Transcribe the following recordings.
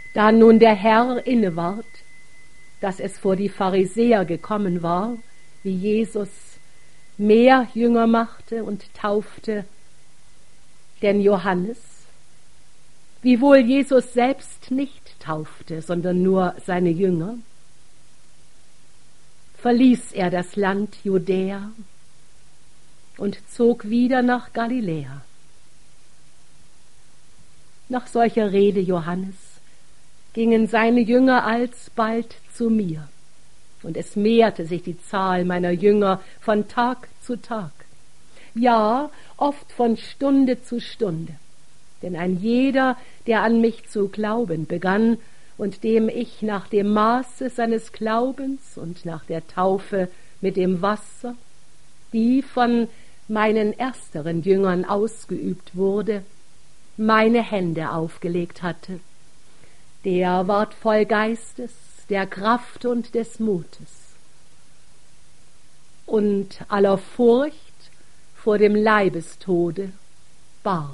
Da nun der Herr inneward, dass es vor die Pharisäer gekommen war, wie Jesus mehr Jünger machte und taufte denn Johannes, wiewohl Jesus selbst nicht taufte, sondern nur seine Jünger, verließ er das Land Judäa und zog wieder nach Galiläa. Nach solcher Rede Johannes gingen seine Jünger alsbald zu mir, und es mehrte sich die Zahl meiner Jünger von Tag zu Tag, ja, oft von Stunde zu Stunde. Denn ein jeder, der an mich zu glauben begann und dem ich nach dem Maße seines Glaubens und nach der Taufe mit dem Wasser, die von meinen ersteren Jüngern ausgeübt wurde, meine Hände aufgelegt hatte, der ward voll Geistes, der Kraft und des Mutes und aller Furcht vor dem Leibestode bar.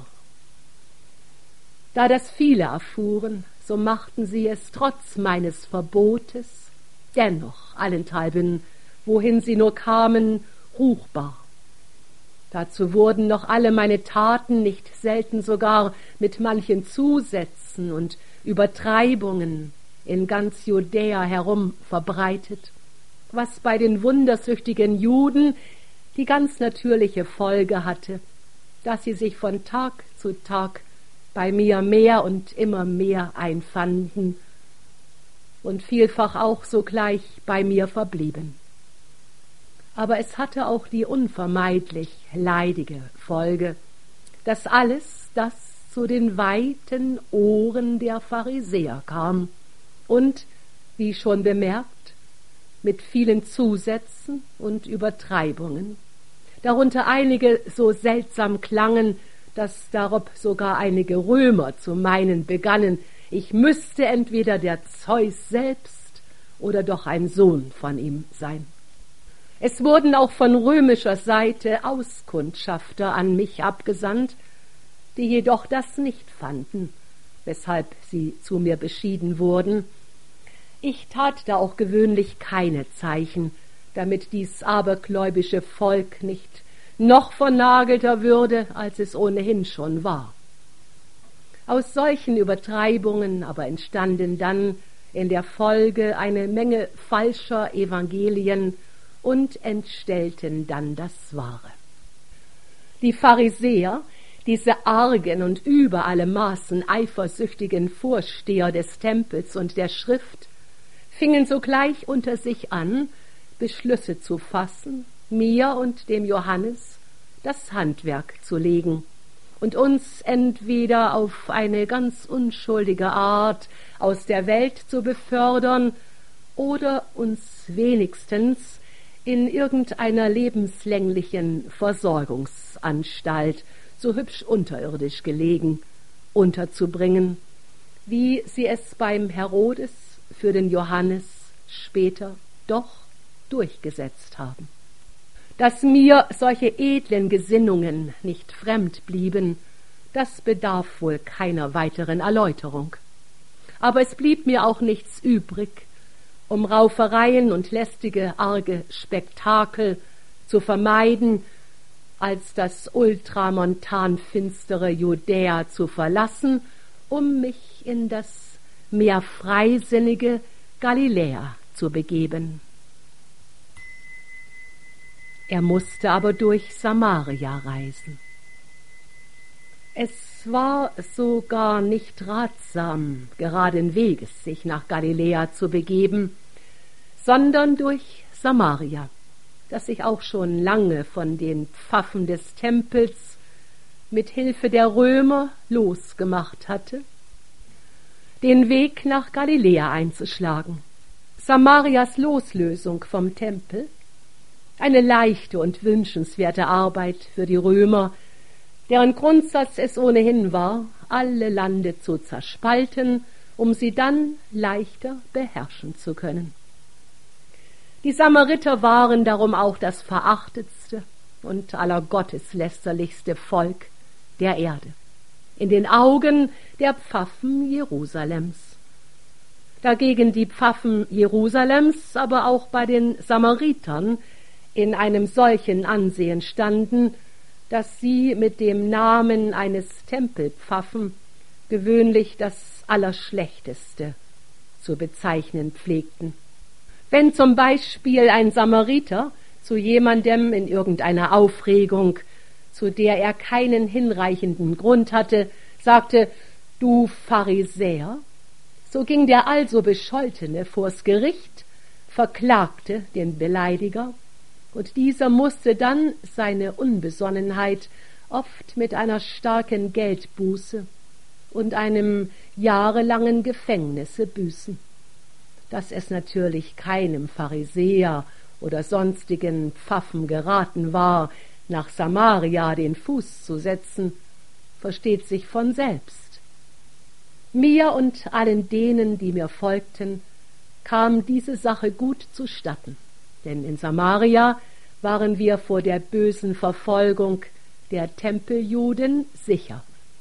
Da das viele erfuhren, so machten sie es trotz meines Verbotes dennoch allenthalben, wohin sie nur kamen, ruchbar. Dazu wurden noch alle meine Taten nicht selten sogar mit manchen Zusätzen und Übertreibungen in ganz Judäa herum verbreitet, was bei den wundersüchtigen Juden die ganz natürliche Folge hatte, dass sie sich von Tag zu Tag bei mir mehr und immer mehr einfanden und vielfach auch sogleich bei mir verblieben. Aber es hatte auch die unvermeidlich leidige Folge, dass alles das zu den weiten Ohren der Pharisäer kam und, wie schon bemerkt, mit vielen Zusätzen und Übertreibungen, darunter einige so seltsam klangen, dass darob sogar einige Römer zu meinen begannen, ich müsste entweder der Zeus selbst oder doch ein Sohn von ihm sein. Es wurden auch von römischer Seite Auskundschafter an mich abgesandt, die jedoch das nicht fanden, weshalb sie zu mir beschieden wurden. Ich tat da auch gewöhnlich keine Zeichen, damit dies abergläubische Volk nicht noch vernagelter würde, als es ohnehin schon war. Aus solchen Übertreibungen aber entstanden dann in der Folge eine Menge falscher Evangelien und entstellten dann das Wahre. Die Pharisäer, diese argen und über alle Maßen eifersüchtigen Vorsteher des Tempels und der Schrift, fingen sogleich unter sich an, Beschlüsse zu fassen, mir und dem Johannes das Handwerk zu legen und uns entweder auf eine ganz unschuldige Art aus der Welt zu befördern oder uns wenigstens in irgendeiner lebenslänglichen Versorgungsanstalt, so hübsch unterirdisch gelegen, unterzubringen, wie sie es beim Herodes für den Johannes später doch durchgesetzt haben. Dass mir solche edlen Gesinnungen nicht fremd blieben, das bedarf wohl keiner weiteren Erläuterung. Aber es blieb mir auch nichts übrig, um Raufereien und lästige, arge Spektakel zu vermeiden, als das ultramontan finstere Judäa zu verlassen, um mich in das mehr freisinnige Galiläa zu begeben. Er musste aber durch Samaria reisen. Es war sogar nicht ratsam, geraden Weges sich nach Galiläa zu begeben, sondern durch Samaria, das sich auch schon lange von den Pfaffen des Tempels mit Hilfe der Römer losgemacht hatte, den Weg nach Galiläa einzuschlagen. Samarias Loslösung vom Tempel, eine leichte und wünschenswerte Arbeit für die Römer, deren Grundsatz es ohnehin war, alle Lande zu zerspalten, um sie dann leichter beherrschen zu können. Die Samariter waren darum auch das verachtetste und allergotteslästerlichste Volk der Erde, in den Augen der Pfaffen Jerusalems dagegen die Pfaffen Jerusalems, aber auch bei den Samaritern in einem solchen Ansehen standen, dass sie mit dem Namen eines Tempelpfaffen gewöhnlich das Allerschlechteste zu bezeichnen pflegten. Wenn zum Beispiel ein Samariter zu jemandem in irgendeiner Aufregung, zu der er keinen hinreichenden Grund hatte, sagte, »Du Pharisäer«, so ging der also Bescholtene vors Gericht, verklagte den Beleidiger, und dieser musste dann seine Unbesonnenheit oft mit einer starken Geldbuße und einem jahrelangen Gefängnisse büßen. Dass es natürlich keinem Pharisäer oder sonstigen Pfaffen geraten war, nach Samaria den Fuß zu setzen, versteht sich von selbst. Mir und allen denen, die mir folgten, kam diese Sache gut zustatten, denn in Samaria waren wir vor der bösen Verfolgung der Tempeljuden sicher.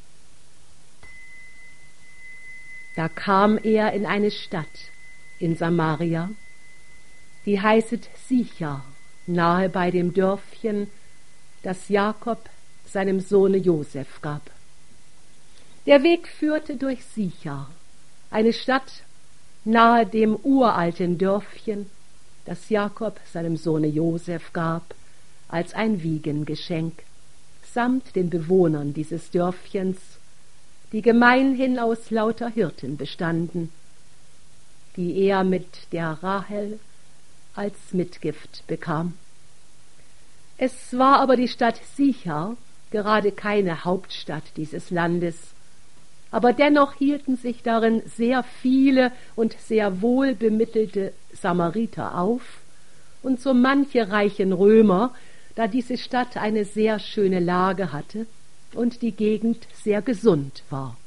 Da kam er in eine Stadt in Samaria, die heißet Sichar, nahe bei dem Dörfchen, das Jakob seinem Sohne Josef gab. Der Weg führte durch Sichar, eine Stadt nahe dem uralten Dörfchen, das Jakob seinem Sohne Josef gab, als ein Wiegengeschenk, samt den Bewohnern dieses Dörfchens, die gemeinhin aus lauter Hirten bestanden, die er mit der Rahel als Mitgift bekam. Es war aber die Stadt Sichar gerade keine Hauptstadt dieses Landes, aber dennoch hielten sich darin sehr viele und sehr wohlbemittelte Samariter auf und so manche reichen Römer, da diese Stadt eine sehr schöne Lage hatte und die Gegend sehr gesund war.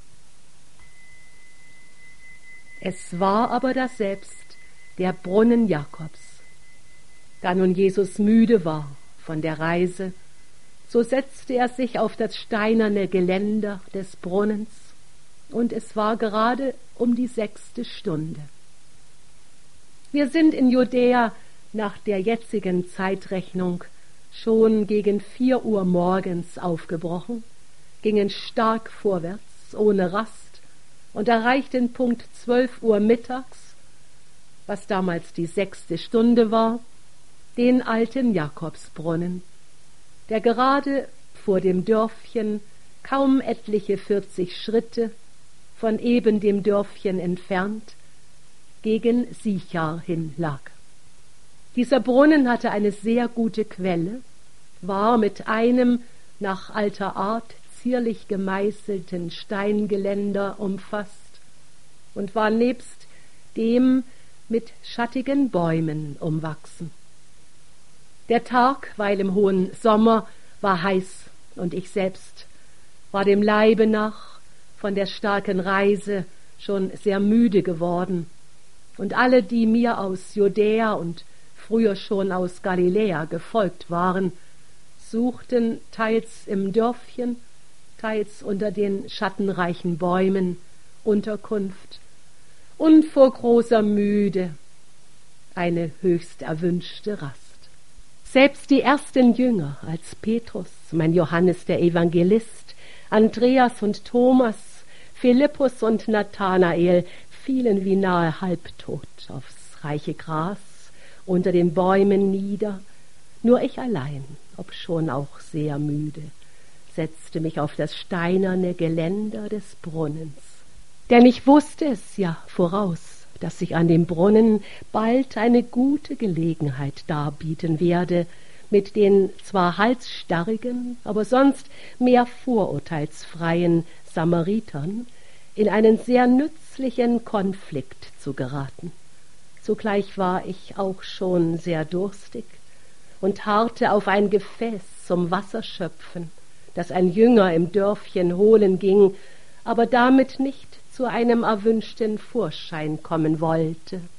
Es war aber daselbst der Brunnen Jakobs. Da nun Jesus müde war von der Reise, so setzte er sich auf das steinerne Geländer des Brunnens, und es war gerade um die 6. Stunde. Wir sind in Judäa nach der jetzigen Zeitrechnung schon gegen 4 Uhr morgens aufgebrochen, gingen stark vorwärts, ohne Rast, und erreichten Punkt 12 Uhr mittags, was damals die 6. Stunde war, den alten Jakobsbrunnen, der gerade vor dem Dörfchen kaum etliche 40 Schritte von eben dem Dörfchen entfernt gegen Sichar hin lag. Dieser Brunnen hatte eine sehr gute Quelle, war mit einem nach alter Art zierlich gemeißelten Steingeländer umfasst und war nebst dem mit schattigen Bäumen umwachsen. Der Tag, weil im hohen Sommer, war heiß, und ich selbst war dem Leibe nach von der starken Reise schon sehr müde geworden, und alle, die mir aus Judäa und früher schon aus Galiläa gefolgt waren, suchten teils im Dörfchen, teils unter den schattenreichen Bäumen Unterkunft und vor großer Müde eine höchst erwünschte Rast. Selbst die ersten Jünger, als Petrus, mein Johannes der Evangelist, Andreas und Thomas, Philippus und Nathanael, fielen wie nahe halbtot aufs reiche Gras unter den Bäumen nieder. Nur ich allein, obschon auch sehr müde, setzte mich auf das steinerne Geländer des Brunnens. Denn ich wusste es ja voraus, dass sich an dem Brunnen bald eine gute Gelegenheit darbieten werde, mit den zwar halsstarrigen, aber sonst mehr vorurteilsfreien Samaritern in einen sehr nützlichen Konflikt zu geraten. Zugleich war ich auch schon sehr durstig und harrte auf ein Gefäß zum Wasserschöpfen, das ein Jünger im Dörfchen holen ging, aber damit nicht zu einem erwünschten Vorschein kommen wollte.